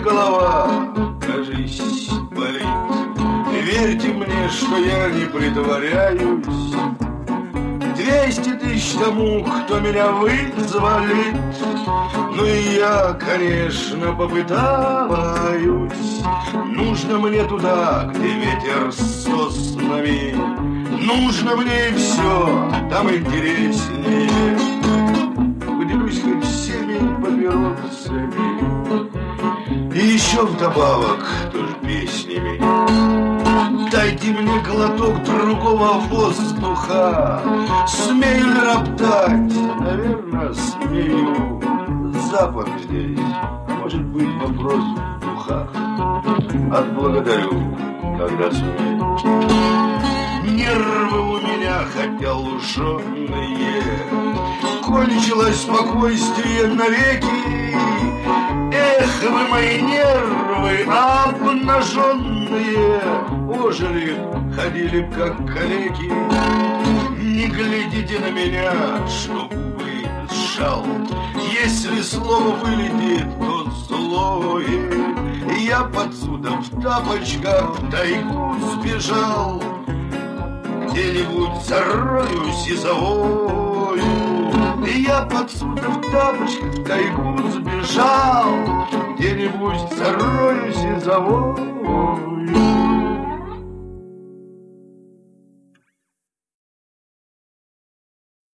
голова, кажись, болит. Верьте мне, что я не притворяюсь. 200 тысяч тому, кто меня вызволит. Ну и я, конечно, попытаюсь. Нужно мне туда, где ветер с соснами. Нужно мне и все, там интереснее. Поделюсь хоть всеми папиросами. И еще вдобавок тоже песнями. Дайте мне глоток другого воздуха. Смею ли роптать? Наверное, смею. Запах здесь, может быть, вопрос в духах. Отблагодарю, когда сумею. Нервы у меня, хотя луженые. Кончилось спокойствие навеки. Эх, вы мои нервы обнаженные. Ожили, ходили как калеки. Не глядите на меня, чтоб вы сжал. Если слово вылетит, то злое. Я подсюда в тапочках в тайгу сбежал. Где-нибудь зароюсь и завою. Я подсюда в тапочках в тайгу сбежал. Где-нибудь зароюсь и завою.